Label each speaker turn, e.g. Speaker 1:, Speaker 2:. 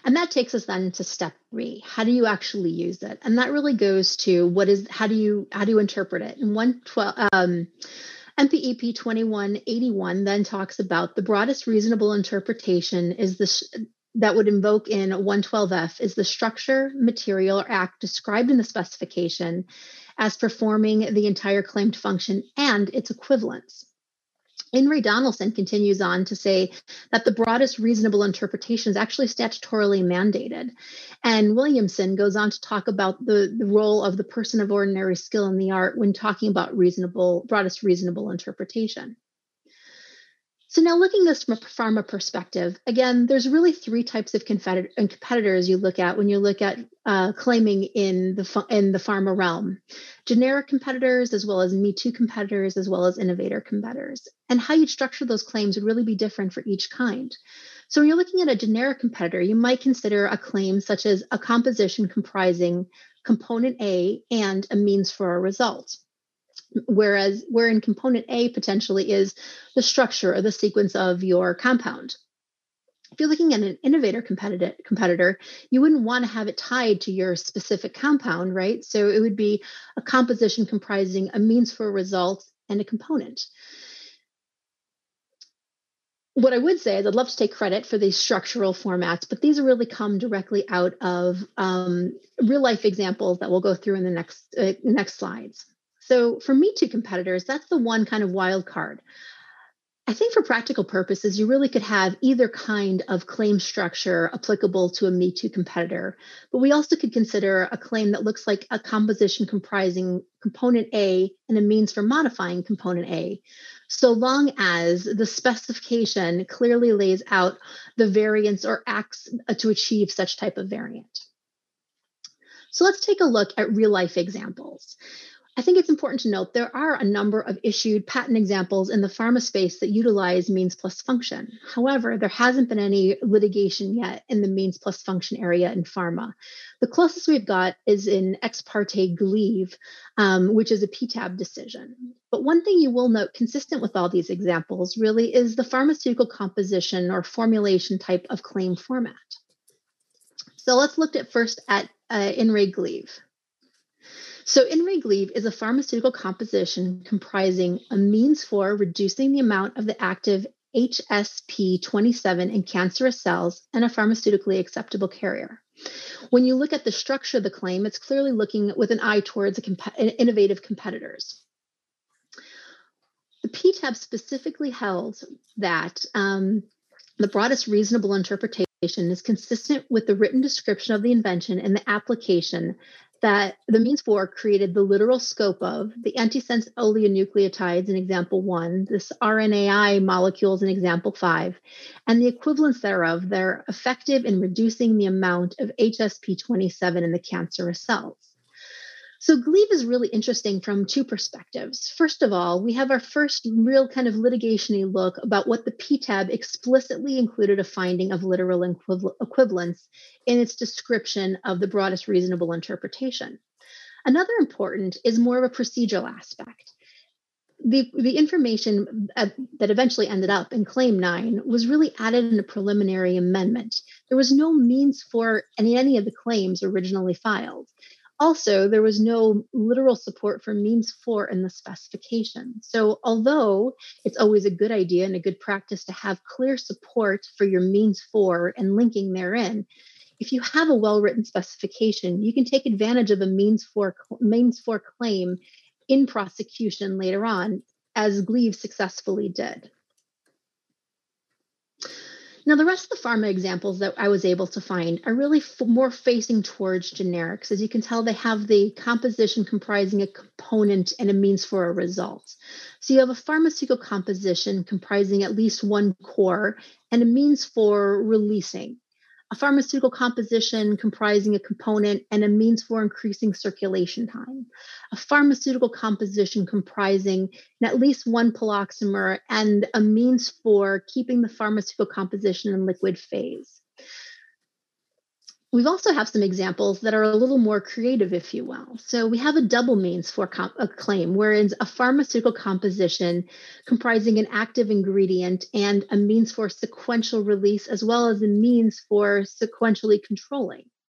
Speaker 1: And that takes us then to step 3. How do you actually use it? And that really goes to how do you interpret it? And MPEP 2181 then talks about the broadest reasonable interpretation is that would invoke in 112F is the structure, material, or act described in the specification as performing the entire claimed function and its equivalents. In Ray Donaldson continues on to say that the broadest reasonable interpretation is actually statutorily mandated. And Williamson goes on to talk about the role of the person of ordinary skill in the art when talking about broadest reasonable interpretation. So now looking at this from a pharma perspective, again, there's really 3 types of competitors you look at when you look at claiming in the pharma realm: generic competitors, as well as Me Too competitors, as well as innovator competitors. And how you structure those claims would really be different for each kind. So when you're looking at a generic competitor, you might consider a claim such as a composition comprising component A and a means for a result. Wherein component A potentially is the structure or the sequence of your compound. If you're looking at an innovator competitor, you wouldn't want to have it tied to your specific compound, right? So it would be a composition comprising a means for a result and a component. What I would say is I'd love to take credit for these structural formats, but these really come directly out of real life examples that we'll go through in the next slides. So for Me Too competitors, that's the one kind of wild card. I think for practical purposes, you really could have either kind of claim structure applicable to a Me Too competitor, but we also could consider a claim that looks like a composition comprising component A and a means for modifying component A, so long as the specification clearly lays out the variance or acts to achieve such type of variant. So let's take a look at real life examples. I think it's important to note there are a number of issued patent examples in the pharma space that utilize means plus function. However, there hasn't been any litigation yet in the means plus function area in pharma. The closest we've got is in ex parte Gleeve, which is a PTAB decision. But one thing you will note consistent with all these examples really is the pharmaceutical composition or formulation type of claim format. So let's look at first at In Re Gleeve. So In Re Gleeve is a pharmaceutical composition comprising a means for reducing the amount of the active HSP27 in cancerous cells and a pharmaceutically acceptable carrier. When you look at the structure of the claim, it's clearly looking with an eye towards innovative competitors. The PTAB specifically held that the broadest reasonable interpretation is consistent with the written description of the invention and the application that the means for created the literal scope of the antisense oligonucleotides in example 1, this RNAi molecules in example 5, and the equivalents thereof. They're effective in reducing the amount of HSP27 in the cancerous cells. So Gleeve is really interesting from 2 perspectives. First of all, we have our first real kind of litigation-y look about what the PTAB explicitly included a finding of literal equivalence in its description of the broadest reasonable interpretation. Another important is more of a procedural aspect. The information that eventually ended up in Claim 9 was really added in a preliminary amendment. There was no means for any of the claims originally filed. Also, there was no literal support for means for in the specification. So although it's always a good idea and a good practice to have clear support for your means for and linking therein, if you have a well-written specification, you can take advantage of a means for claim in prosecution later on, as Gleeve successfully did. Now, the rest of the pharma examples that I was able to find are really more facing towards generics. As you can tell, they have the composition comprising a component and a means for a result. So you have a pharmaceutical composition comprising at least one core and a means for releasing. A pharmaceutical composition comprising a component and a means for increasing circulation time. A pharmaceutical composition comprising at least one poloxamer and a means for keeping the pharmaceutical composition in liquid phase. We've also have some examples that are a little more creative, if you will. So we have a double means for a claim, whereas a pharmaceutical composition comprising an active ingredient and a means for sequential release, as well as a means for sequentially controlling.